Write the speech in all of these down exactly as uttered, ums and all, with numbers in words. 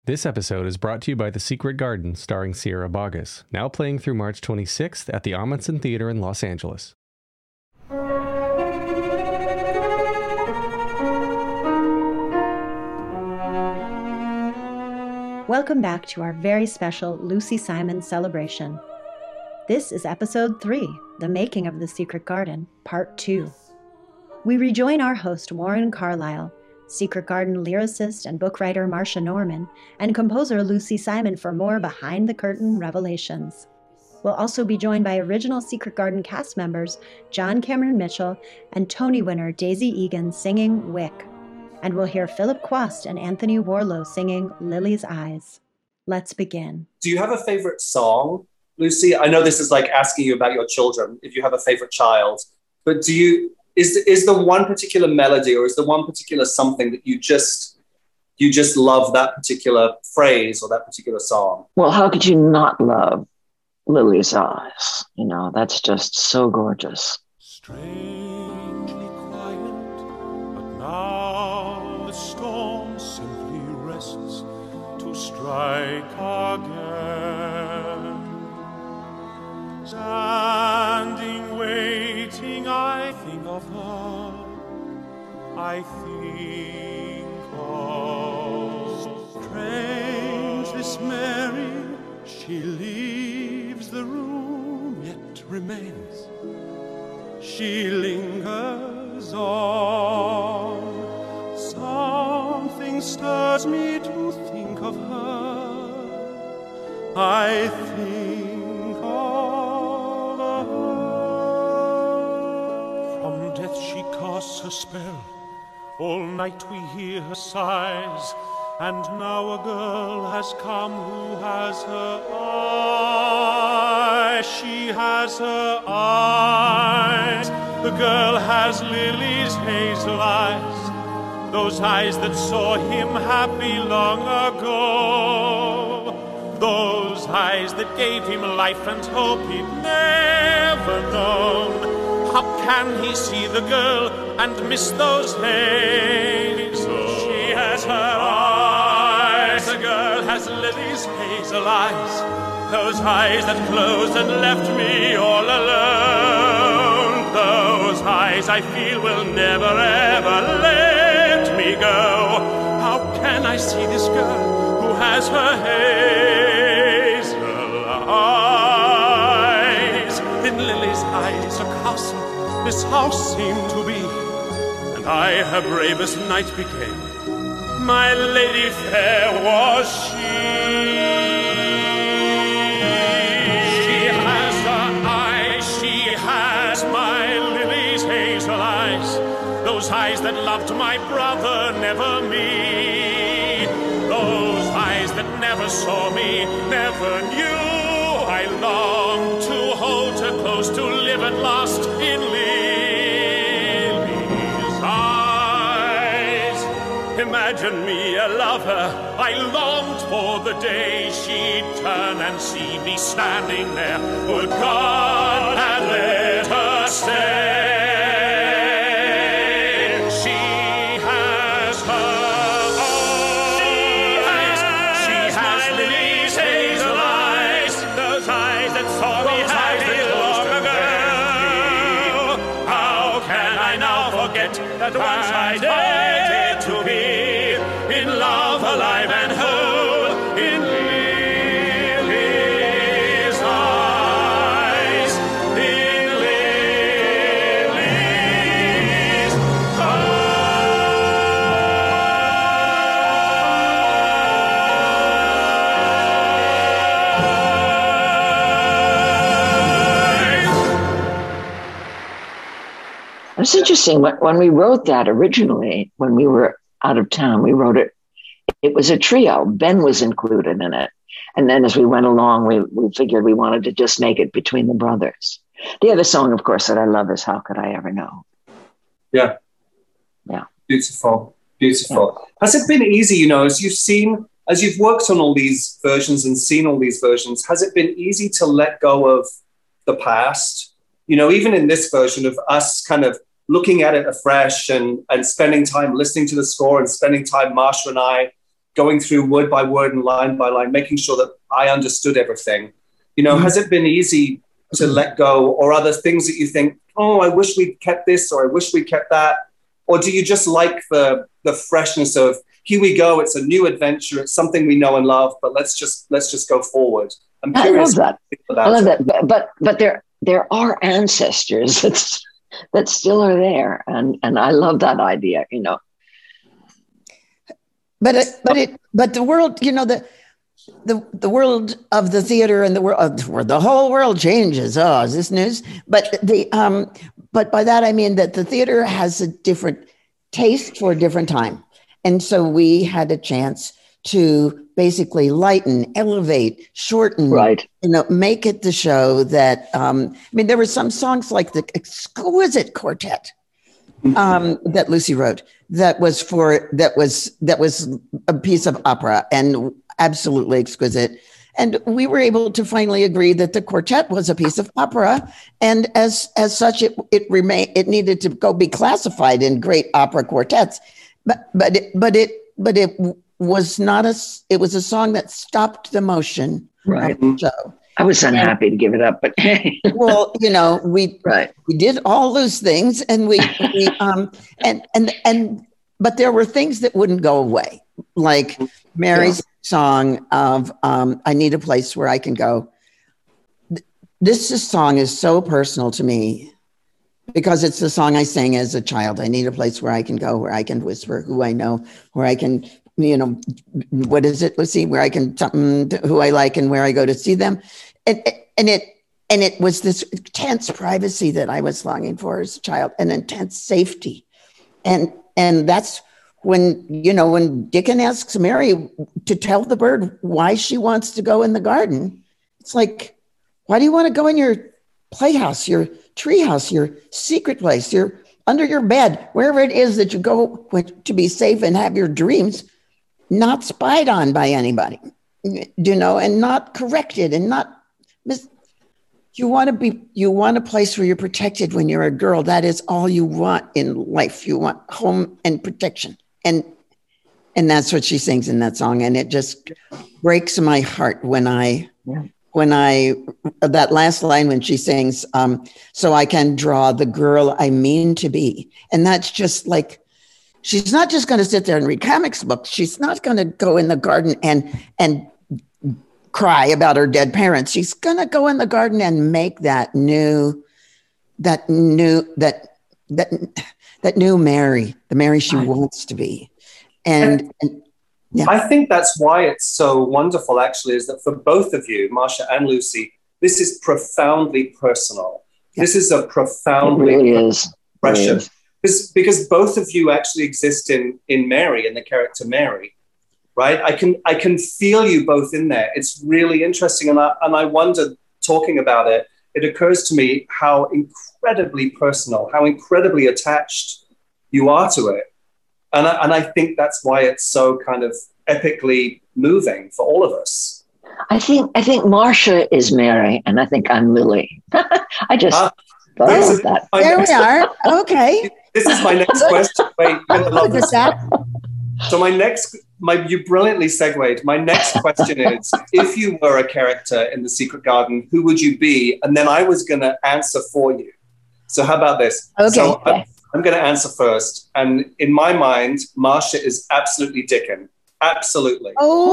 This episode is brought to you by The Secret Garden, starring Sierra Boggess, now playing through March twenty-sixth at the Amundsen Theater in Los Angeles. Welcome back to our very special Lucy Simon celebration. This is episode three, The Making of the Secret Garden, part two. We rejoin our host Warren Carlyle, Secret Garden lyricist and book writer Marsha Norman, and composer Lucy Simon for more behind-the-curtain revelations. We'll also be joined by original Secret Garden cast members John Cameron Mitchell and Tony winner Daisy Egan singing Wick. And we'll hear Philip Quast and Anthony Warlow singing Lily's Eyes. Let's begin. Do you have a favorite song, Lucy? I know this is like asking you about your children, if you have a favorite child, but do you, is, is there one particular melody or is there one particular something that you just, you just love that particular phrase or that particular song? Well, how could you not love Lily's Eyes? You know, that's just so gorgeous. Strangely quiet, but now the storm simply rests to strike again. Standing, waiting, I think of her. I think of strange this Mary. She leaves the room, yet remains. She lingers on. Something stirs me to think of her. I think of her. From death she casts her spell. All night we hear her sighs. And now a girl has come who has her eyes. She has her eyes. The girl has Lily's hazel eyes, those eyes that saw him happy long ago, those eyes that gave him life and hope he'd never known. How can he see the girl and miss those hazel? She has her eyes. The girl has Lily's hazel eyes, those eyes that closed and left me all alone. Those eyes I feel will never ever let me go. How can I see this girl who has her hazel eyes? In Lily's eyes a castle this house seemed to be, and I her bravest knight became. My lady fair was she. She has her eyes, she has my Lily's hazel eyes, those eyes that loved my brother, never me, those eyes that never saw me, never knew I longed to hold her close, to live at last in Lily's eyes. Imagine me a lover, I longed for the day she'd turn and see me standing there. Would God had let her stay. She has her eyes, she has Lily's hazel eyes, those eyes that saw me happy long ago. How can I now forget that once I dared to be in love, alive and whole, in Lily's eyes, in Lily's eyes. It's interesting, when, when we wrote that originally, when we were out of town, we wrote it, it was a trio. Ben was included in it. And then as we went along, we, we figured we wanted to just make it between the brothers. The other song, of course, that I love is How Could I Ever Know? Yeah. Yeah. Beautiful. Beautiful. Yeah. Has it been easy, you know, as you've seen, as you've worked on all these versions and seen all these versions, has it been easy to let go of the past? You know, even in this version of us kind of looking at it afresh and, and spending time listening to the score and spending time, Marsha and I, going through word by word and line by line, making sure that I understood everything. You know, mm-hmm. has it been easy to let go, or are there things that you think, oh, I wish we'd kept this, or I wish we kept that? Or do you just like the the freshness of, here we go, it's a new adventure, it's something we know and love, but let's just let's just go forward. I'm curious. I love that. I love that. But but, but there there are ancestors that that still are there, and and I love that idea. You know. But it, but it but the world, you know, the the the world of the theater and the world of the, world, the whole world changes. Oh, is this news? But the um, but by that I mean that the theater has a different taste for a different time. And so we had a chance to basically lighten, elevate, shorten, right. you know, make it the show that, um, I mean, there were some songs like the exquisite quartet um, that Lucy wrote that was for, that was, that was a piece of opera and absolutely exquisite. And we were able to finally agree that the quartet was a piece of opera. And as, as such, it, it remained, it needed to go be classified in great opera quartets. But but it, but it but it was not a it was a song that stopped the motion right. of the show. I was unhappy and, to give it up, but well, you know, we right. we did all those things, and we, we um and and and but there were things that wouldn't go away, like Mary's yeah. song of um, "I Need a Place Where I Can Go." This is, song is so personal to me. Because it's the song I sang as a child. I need a place where I can go, where I can whisper who I know, where I can, you know, what is it, Lucy? Where I can, something who I like and where I go to see them. And, and it and it was this intense privacy that I was longing for as a child, and intense safety. And and that's when, you know, when Dickon asks Mary to tell the bird why she wants to go in the garden, it's like, why do you want to go in your playhouse, your treehouse, your secret place, your under your bed, wherever it is that you go to be safe and have your dreams, not spied on by anybody, you know, and not corrected and not mis- you want to be, you want a place where you're protected when you're a girl. That is all you want in life. You want home and protection. And, and that's what she sings in that song. And it just breaks my heart when I, yeah. when I, that last line when she sings, um, so I can draw the girl I mean to be. And that's just like, she's not just going to sit there and read comics books. She's not going to go in the garden and, and cry about her dead parents. She's going to go in the garden and make that new, that new, that, that, that new Mary, the Mary she wants to be. And, and yeah. I think that's why it's so wonderful, actually, is that for both of you, Marcia and Lucy, this is profoundly personal. Yeah. This is a profoundly it really is. expression. It is. Because, because both of you actually exist in, in Mary, in the character Mary, right? I can I can feel you both in there. It's really interesting. And I, and I wonder, talking about it, it occurs to me how incredibly personal, how incredibly attached you are to it. And I, and I think that's why it's so kind of epically moving for all of us. I think I think Marcia is Mary, and I think I'm Lily. I just uh, thought of that. There we are. Okay. This is my next question. Wait, you're gonna love this. So my next, my you brilliantly segued. My next question is: if you were a character in The Secret Garden, who would you be? And then I was going to answer for you. So how about this? Okay. So I'm, I'm going to answer first. And in my mind, Marcia is absolutely Dickon. Absolutely.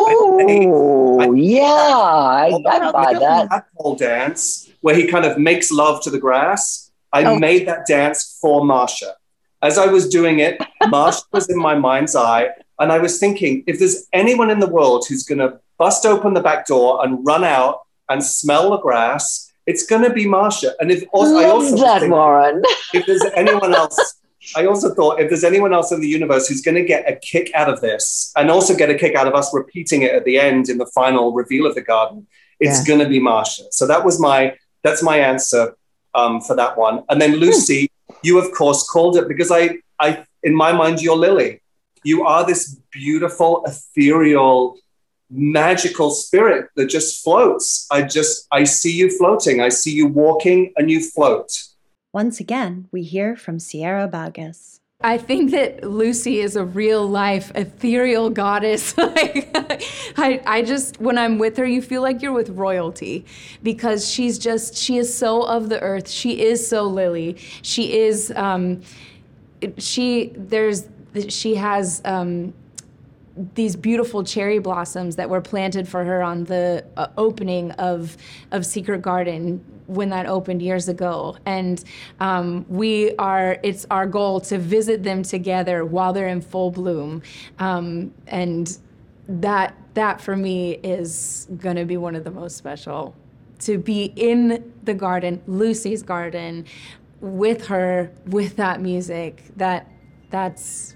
Oh, I, I, yeah, I, I buy that. That whole dance where he kind of makes love to the grass. I oh. made that dance for Marcia. As I was doing it, Marcia was in my mind's eye, and I was thinking, if there's anyone in the world who's going to bust open the back door and run out and smell the grass, it's going to be Marcia. And if also, Love I also that, think, Warren. if there's anyone else, I also thought if there's anyone else in the universe who's going to get a kick out of this, and also get a kick out of us repeating it at the end in the final reveal of the garden, it's yeah. going to be Marcia. So that was my that's my answer um, for that one. And then Lucy. You, of course, called it because I, I, in my mind, you're Lily. You are this beautiful, ethereal, magical spirit that just floats. I just, I see you floating. I see you walking and you float. Once again, we hear from Sierra Boggess. I think that Lucy is a real life ethereal goddess. Like, I, I just, when I'm with her, you feel like you're with royalty because she's just, she is so of the earth. She is so Lily. She is, um, she, there's, she has um, these beautiful cherry blossoms that were planted for her on the uh, opening of, of Secret Garden when that opened years ago. And um, we are, it's our goal to visit them together while they're in full bloom. Um, and that, that for me is gonna be one of the most special. To be in the garden, Lucy's garden, with her, with that music, that, that's,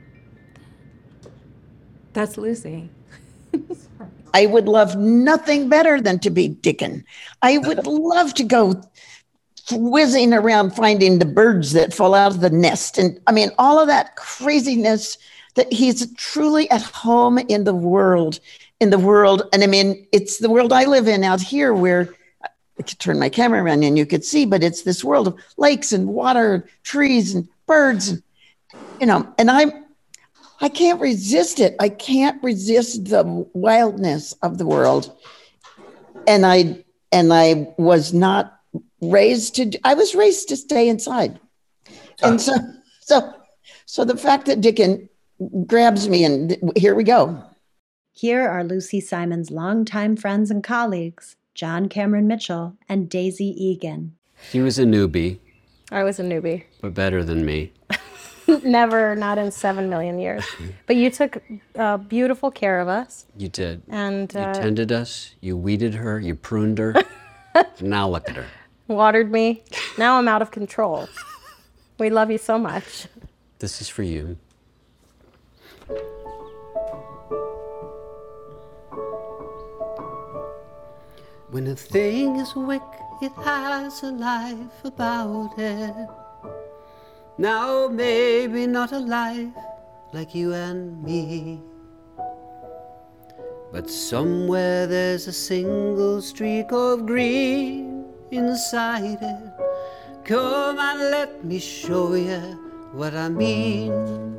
that's Lucy. I would love nothing better than to be Dickon. I would love to go whizzing around finding the birds that fall out of the nest. And I mean, all of that craziness that he's truly at home in the world, in the world. And I mean, it's the world I live in out here where I could turn my camera around and you could see, but it's this world of lakes and water, trees and birds, and, you know, and I'm, I can't resist it. I can't resist the wildness of the world. And I and I was not raised to I was raised to stay inside. And so so so the fact that Dickon grabs me and here we go. Here are Lucy Simon's longtime friends and colleagues, John Cameron Mitchell and Daisy Egan. She was a newbie. I was a newbie. But better than me. Never, not in seven million years. But you took uh, beautiful care of us. You did. And uh, you tended us, you weeded her, you pruned her. Now look at her. Watered me. Now I'm out of control. We love you so much. This is for you. When a thing is wick, it has a life about it. Now maybe not a life like you and me, but somewhere there's a single streak of green inside it. Come and let me show you what I mean.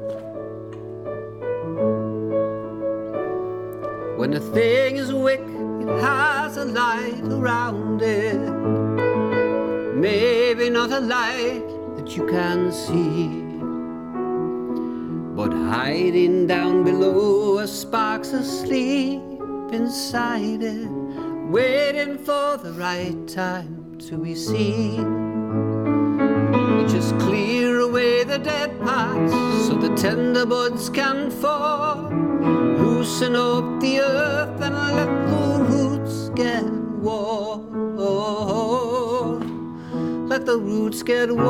When a thing is wick, it has a light around it. Maybe not a light that you can see, but hiding down below a spark's asleep inside it, waiting for the right time to be seen. You just clear away the dead parts so the tender buds can fall. Loosen up the earth and let the roots get warm. Let the roots get warm.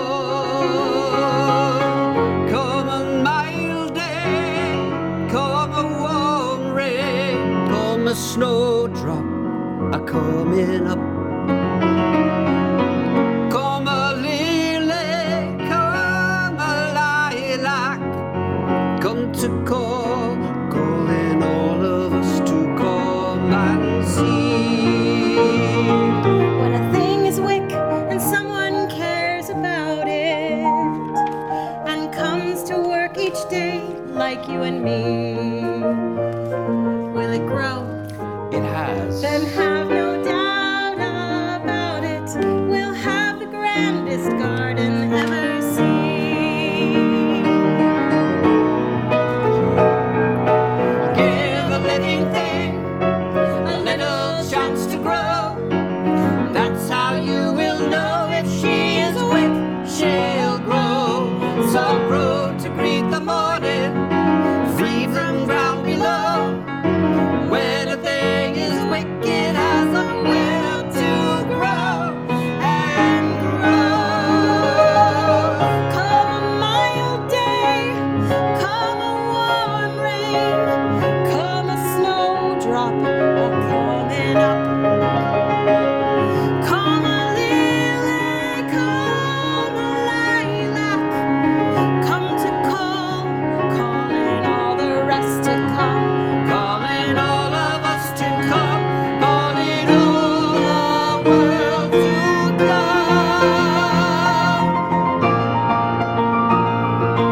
Come a mild day, come a warm rain, come a snowdrop a coming up. Come a lily, come a lilac, come to call, calling all of us to come and see. When a thing is wick and someone cares about it and comes to work each day like you and me, will it grow? It has. Then have no doubt about it, we'll have the grandest garden ever seen. Give a living thing a little chance to grow. That's how you will know if she is wick, she'll grow. So grow to greet the morning, free from ground below. When a thing is wick, it has a will to grow and grow. Come a mild day, come a warm rain, come a snowdrop a coming up. Come a lily, come a lilac, come to call, calling all the rest to come. Calling all of us to come, calling all the world to come.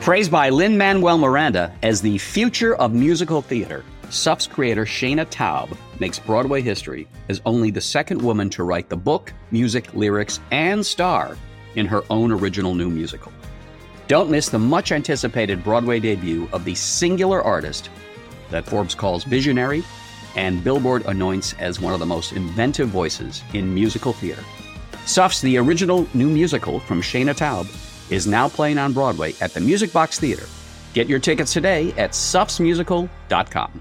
Praised by Lin-Manuel Miranda as the future of musical theater, S U F's creator Shana Taub makes Broadway history as only the second woman to write the book, music, lyrics, and star in her own original new musical. Don't miss the much-anticipated Broadway debut of the singular artist that Forbes calls visionary and Billboard anoints as one of the most inventive voices in musical theater. S U F's The Original New Musical from Shana Taub is now playing on Broadway at the Music Box Theater. Get your tickets today at sufs musical dot com.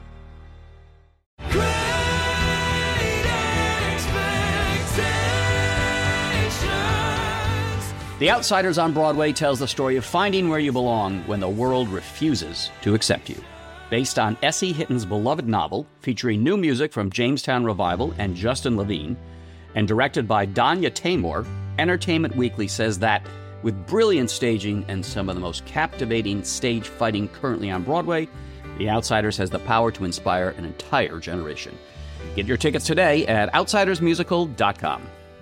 The Outsiders on Broadway tells the story of finding where you belong when the world refuses to accept you. Based on S E Hitton's beloved novel, featuring new music from Jamestown Revival and Justin Levine, and directed by Danya Taymor, Entertainment Weekly says that with brilliant staging and some of the most captivating stage fighting currently on Broadway, The Outsiders has the power to inspire an entire generation. Get your tickets today at outsiders musical dot com.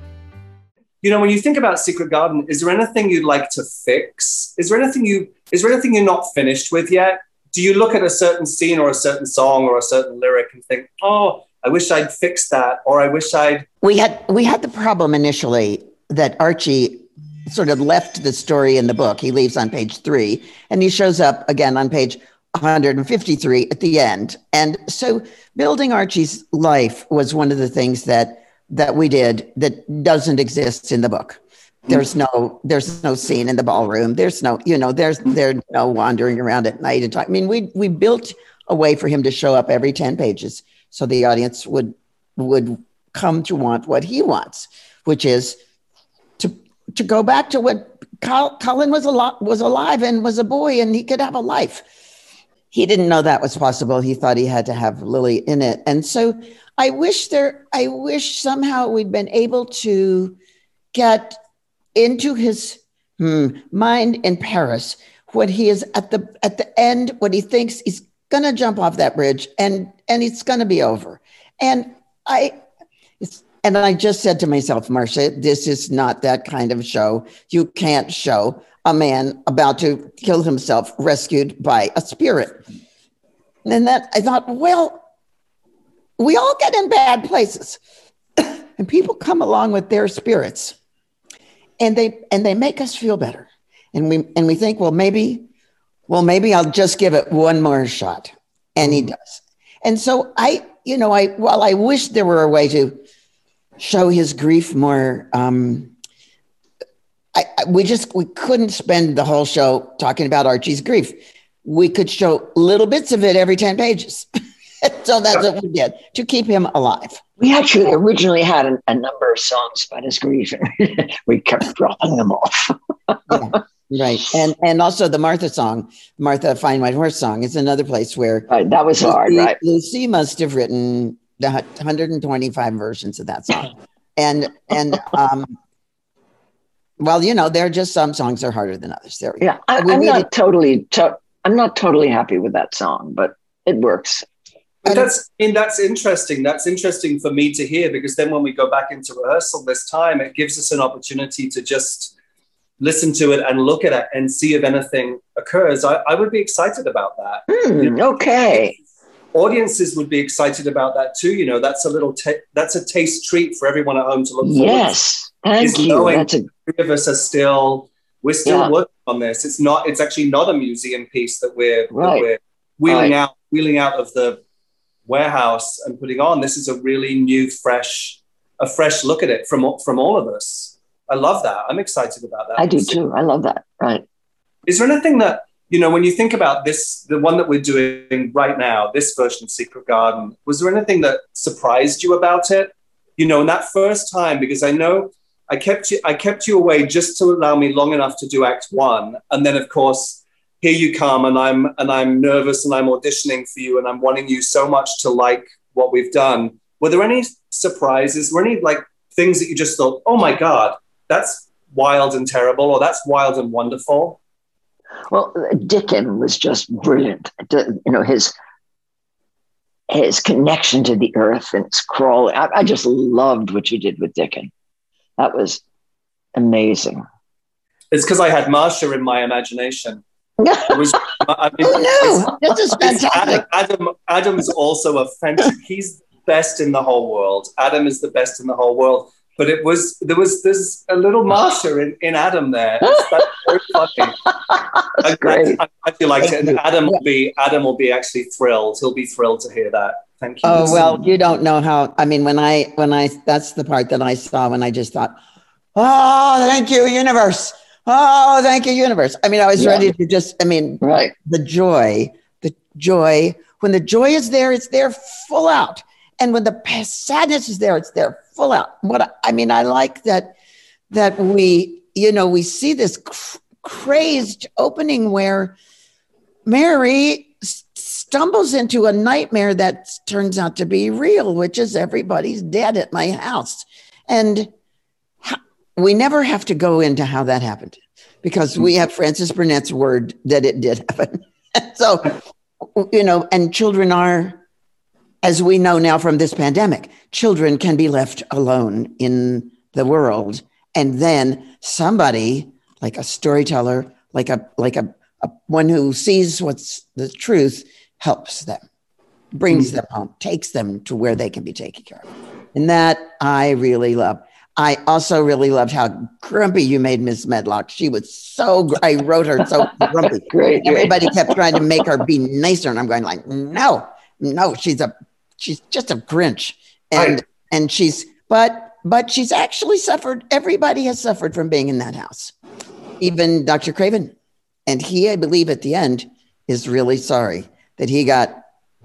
You know, when you think about Secret Garden, is there anything you'd like to fix? Is there anything you is there anything you're not finished with yet? Do you look at a certain scene or a certain song or a certain lyric and think, oh, I wish I'd fixed that, or I wish I'd... We had we had the problem initially that Archie sort of left the story in the book. He leaves on page three, and he shows up again on page one hundred fifty-three at the end. And so building Archie's life was one of the things that that we did that doesn't exist in the book. There's no, there's no scene in the ballroom. There's no, you know, there's, there's no wandering around at night and talk. I mean, we, we built a way for him to show up every ten pages so the audience would, would come to want what he wants, which is to, to go back to what Col- Colin was a lot, was alive and was a boy and he could have a life. He didn't know that was possible. He thought he had to have Lily in it. And so I wish there, I wish somehow we'd been able to get into his hmm, mind in Paris when he is at the at the end, when he thinks he's gonna jump off that bridge and and it's gonna be over. And I it's, and I just said to myself, Marcia, this is not that kind of show. You can't show a man about to kill himself rescued by a spirit. And that I thought, well, we all get in bad places and people come along with their spirits and they and they make us feel better. And we and we think, well, maybe, well, maybe I'll just give it one more shot. And he does. And so I, you know, I while I wish there were a way to show his grief more, um, I, I we just we couldn't spend the whole show talking about Archie's grief. We could show little bits of it every ten pages. So that's what we did to keep him alive. We actually originally had a, a number of songs about his grief. We kept dropping them off. Yeah, right. And and also the Martha song, Martha Fine White Horse song, is another place where right, that was Lucy, hard, right? Lucy must have written the one hundred twenty-five versions of that song. And and um well, you know, there are just some songs that are harder than others. There we go. Yeah, I, I'm needed- not totally to- I'm not totally happy with that song, but it works. But that's I mean, that's interesting. That's interesting for me to hear, because then when we go back into rehearsal this time, it gives us an opportunity to just listen to it and look at it and see if anything occurs. I, I would be excited about that. Mm, you know, okay. Audiences would be excited about that too. You know, that's a little, ta- that's a taste treat for everyone at home to look forward yes, to. Thank is you. Knowing that's a... three of us are still, we're still yeah. working on this. It's not, it's actually not a museum piece that we're, right. that we're wheeling right. out, wheeling out of the warehouse and putting on. This is a really new, fresh, a fresh look at it from from all of us. I love that. I'm excited about that. I do too. I love that. Right. Is there anything that, you know, when you think about this, the one that we're doing right now, this version of Secret Garden, was there anything that surprised you about it? You know, in that first time, because I know I kept you, I kept you away just to allow me long enough to do act one. And then of course, here you come, and I'm and I'm nervous, and I'm auditioning for you, and I'm wanting you so much to like what we've done. Were there any surprises? Were any like things that you just thought, oh my God, that's wild and terrible, or that's wild and wonderful? Well, Dickon was just brilliant. You know, his his connection to the earth and his crawling. I, I just loved what you did with Dickon. That was amazing. It's because I had Marcia in my imagination. It was, I mean, oh no, this is fantastic. Adam, Adam, Adam's also a fantastic, he's best in the whole world. Adam is the best in the whole world. But it was, there was, there's a little Marsha in, in Adam there. That's very funny. I, great. I, I feel like it. And Adam will be, Adam will be actually thrilled. He'll be thrilled to hear that. Thank you. Oh, well, you don't know how, I mean, when I, when I, that's the part that I saw when I just thought, oh, thank you, universe. Oh, thank you, universe. I mean, I was yeah. ready to just, I mean, right. the joy, the joy, when the joy is there, it's there full out. And when the sadness is there, it's there full out. What I mean, I like that, that we, you know, we see this cr- crazed opening where Mary s- stumbles into a nightmare that turns out to be real, which is everybody's dead at my house. And ha- we never have to go into how that happened because we have Frances Burnett's word that it did happen. So, you know, and children are, as we know now from this pandemic, children can be left alone in the world. And then somebody, like a storyteller, like a like a, a one who sees what's the truth, helps them, brings mm-hmm. them home, takes them to where they can be taken care of. And that I really love. I also really loved how grumpy you made Miss Medlock. She was so, gr- I wrote her so grumpy. Great. Everybody kept trying to make her be nicer. And I'm going like, no, no, she's a, she's just a Grinch. And, right. and she's, but, but she's actually suffered. Everybody has suffered from being in that house. Even Doctor Craven. And he, I believe at the end is really sorry that he got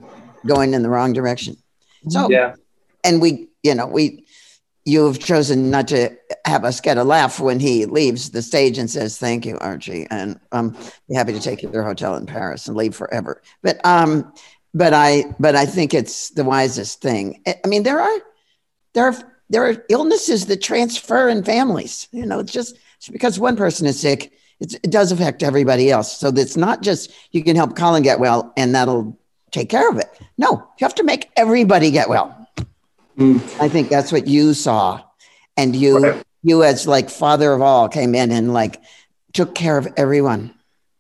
going in the wrong direction. So, yeah. and we, you know, we, you have chosen not to have us get a laugh when he leaves the stage and says, thank you, Archie. And I'm happy to take you to your hotel in Paris and leave forever. But, um, but I, but I think it's the wisest thing. I mean, there are, there are, there are illnesses that transfer in families, you know, it's just, it's because one person is sick, it's, it does affect everybody else. So it's not just, you can help Colin get well and that'll take care of it. No, you have to make everybody get well. Mm. I think that's what you saw. And you, right. you as like father of all came in and like took care of everyone.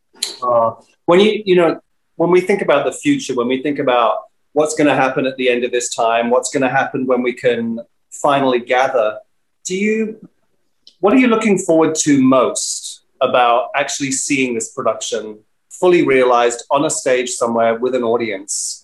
Uh, when you, you know, when we think about the future, when we think about what's going to happen at the end of this time, what's going to happen when we can finally gather, do you, what are you looking forward to most about actually seeing this production fully realized on a stage somewhere with an audience?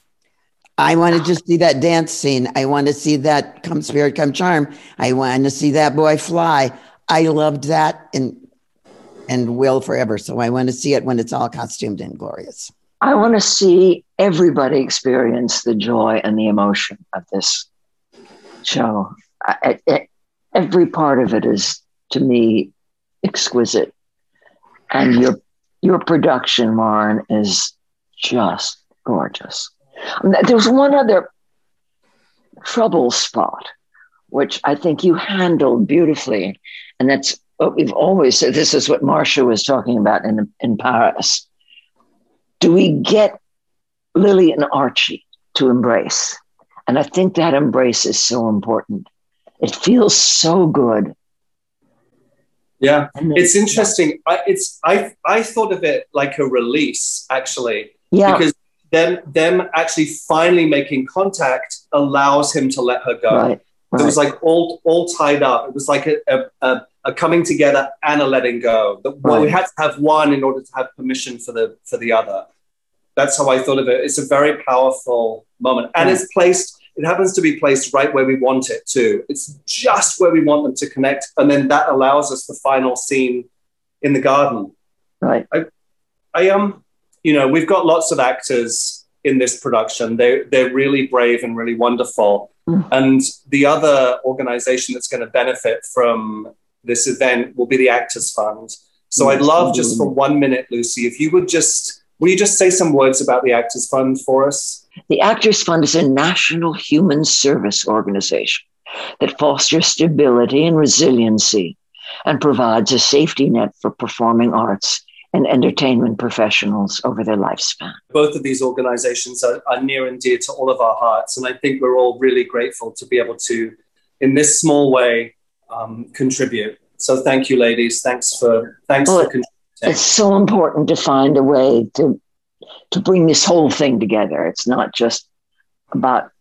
I want to just see that dance scene. I want to see that come spirit, come charm. I want to see that boy fly. I loved that and and will forever. So I want to see it when it's all costumed and glorious. I want to see everybody experience the joy and the emotion of this show. I, I, every part of it is, to me, exquisite. And your your production, Warren, is just gorgeous. There's one other trouble spot, which I think you handled beautifully. And that's what we've always said. This is what Marsha was talking about in, in Paris. Do we get Lily and Archie to embrace? And I think that embrace is so important. It feels so good. Yeah, it's interesting. I, it's I I thought of it like a release, actually. Yeah. Because them them actually finally making contact allows him to let her go. Right, right. It was like all all tied up. It was like a a, a, a coming together and a letting go. The, well, Right. we had to have one in order to have permission for the for the other. That's how I thought of it. It's a very powerful moment, and Mm. it's placed. It happens to be placed right where we want it to. It's just where we want them to connect, and then that allows us the final scene in the garden. Right. I, I um, you know, we've got lots of actors in this production. They they're really brave and really wonderful. Mm. And the other organization that's going to benefit from this event will be the Actors Fund. So Mm, I'd love just absolutely. for one minute, Lucy, if you would just, will you just say some words about the Actors Fund for us? The Actors Fund is a national human service organization that fosters stability and resiliency and provides a safety net for performing arts and entertainment professionals over their lifespan. Both of these organizations are, are near and dear to all of our hearts. And I think we're all really grateful to be able to, in this small way, um, contribute. So thank you, ladies. Thanks for, thanks Well, for contributing it's so important to find a way to to bring this whole thing together. It's not just about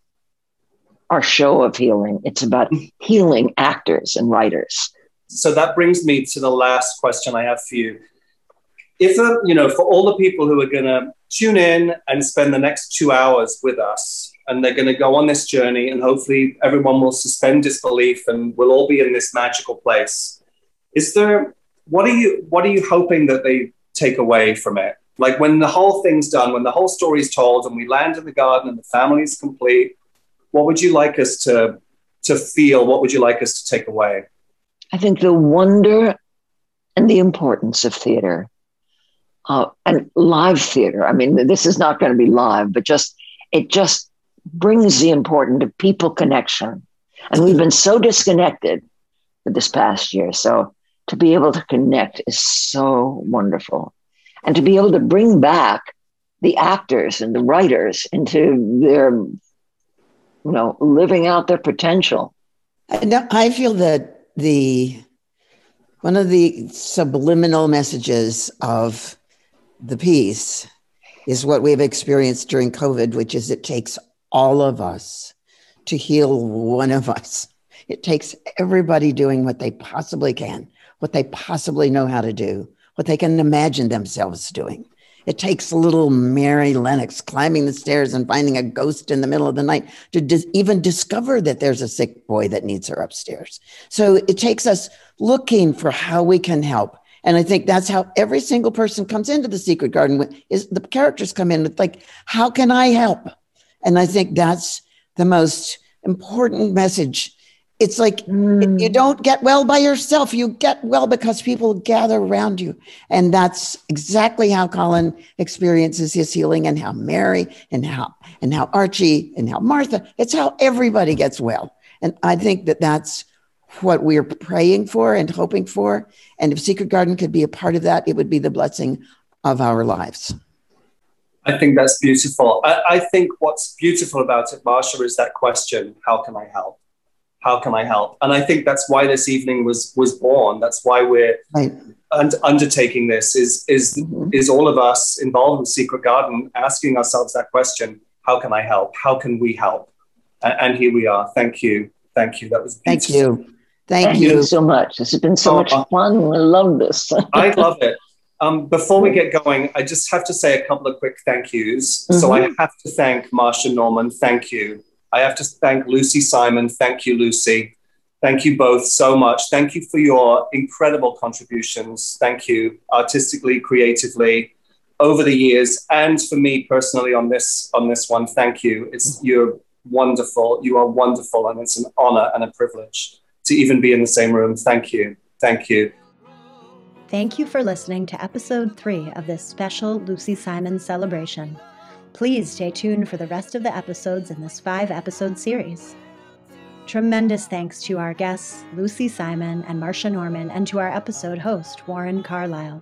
our show of healing. It's about healing actors and writers. So that brings me to the last question I have for you. If, uh, you know, for all the people who are going to tune in and spend the next two hours with us, and they're going to go on this journey, and hopefully everyone will suspend disbelief and we'll all be in this magical place. Is there, what are you, what are you hoping that they take away from it? Like when the whole thing's done, when the whole story's told and we land in the garden and the family's complete, what would you like us to, to feel? What would you like us to take away? I think the wonder and the importance of theater uh, and live theater. I mean, this is not going to be live, but just, it just brings the importance of people connection. And we've been so disconnected for this past year. So to be able to connect is so wonderful. And to be able to bring back the actors and the writers into their, you know, living out their potential. And I feel that the one of the subliminal messages of the piece is what we've experienced during COVID, which is it takes all of us to heal one of us. It takes everybody doing what they possibly can, what they possibly know how to do, what they can imagine themselves doing. It takes little Mary Lennox climbing the stairs and finding a ghost in the middle of the night to dis- even discover that there's a sick boy that needs her upstairs. So it takes us looking for how we can help. And I think that's how every single person comes into the Secret Garden with, is the characters come in with like, how can I help? And I think that's the most important message. It's like, mm. you don't get well by yourself. You get well because people gather around you. And that's exactly how Colin experiences his healing, and how Mary and how, and how Archie and how Martha, it's how everybody gets well. And I think that that's what we're praying for and hoping for. And if Secret Garden could be a part of that, it would be the blessing of our lives. I think that's beautiful. I, I think what's beautiful about it, Marsha, is that question, how can I help? How can I help? And I think that's why this evening was was born. That's why we're right. un- undertaking this, is, is, mm-hmm. is all of us involved in Secret Garden asking ourselves that question, how can I help? How can we help? And, and here we are. Thank you. Thank you. That was beautiful. Thank you. Thank, Thank you. you so much. This has been so oh, much fun. I love this. I love it. Um, before we get going, I just have to say a couple of quick thank yous. Mm-hmm. So I have to thank Marsha Norman. Thank you. I have to thank Lucy Simon. Thank you, Lucy. Thank you both so much. Thank you for your incredible contributions. Thank you artistically, creatively, over the years, and for me personally on this on this one. Thank you. It's you're wonderful. You are wonderful, and it's an honor and a privilege to even be in the same room. Thank you. Thank you. Thank you for listening to episode three of this special Lucy Simon celebration. Please stay tuned for the rest of the episodes in this five-episode series. Tremendous thanks to our guests, Lucy Simon and Marsha Norman, and to our episode host, Warren Carlyle.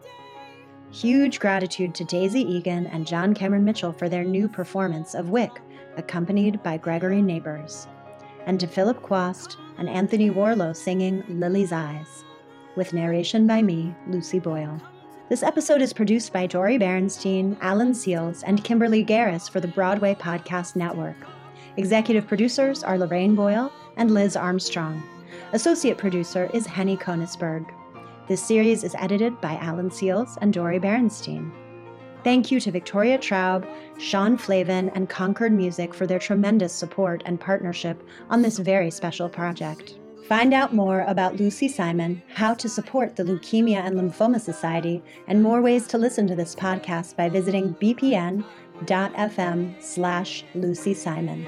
Huge gratitude to Daisy Egan and John Cameron Mitchell for their new performance of Wick, accompanied by Gregory Neighbors, and to Philip Quast and Anthony Warlow singing Lily's Eyes, with narration by me, Lucy Boyle. This episode is produced by Dori Berenstein, Alan Seals, and Kimberly Garris for the Broadway Podcast Network. Executive producers are Lorraine Boyle and Liz Armstrong. Associate producer is Henny Konisberg. This series is edited by Alan Seals and Dori Berenstein. Thank you to Victoria Traub, Sean Flavin, and Concord Music for their tremendous support and partnership on this very special project. Find out more about Lucy Simon, how to support the Leukemia and Lymphoma Society, and more ways to listen to this podcast by visiting bpn.fm slash Lucy Simon.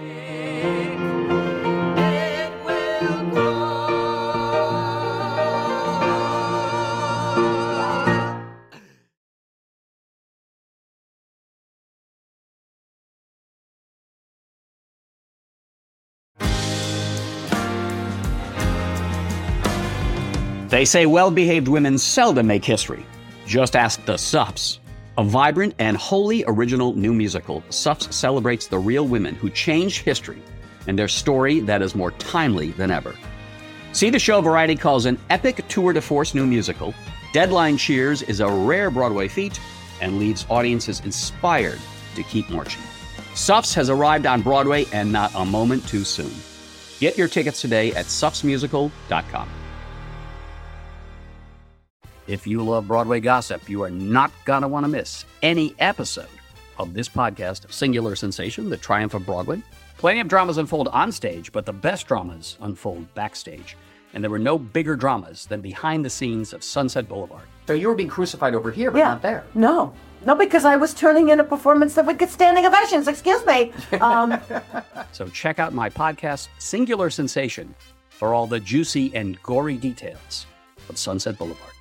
They say well-behaved women seldom make history. Just ask the Suffs. A vibrant and wholly original new musical, Suffs celebrates the real women who changed history and their story that is more timely than ever. See the show Variety calls an epic tour de force new musical, Deadline Cheers is a rare Broadway feat and leaves audiences inspired to keep marching. Suffs has arrived on Broadway, and not a moment too soon. Get your tickets today at suffs musical dot com. If you love Broadway gossip, you are not going to want to miss any episode of this podcast, Singular Sensation, The Triumph of Broadway. Plenty of dramas unfold on stage, but the best dramas unfold backstage. And there were no bigger dramas than behind the scenes of Sunset Boulevard. So you were being crucified over here, but yeah. not there. No. No, because I was turning in a performance that would get standing ovations. Excuse me. Um, so check out my podcast, Singular Sensation, for all the juicy and gory details of Sunset Boulevard.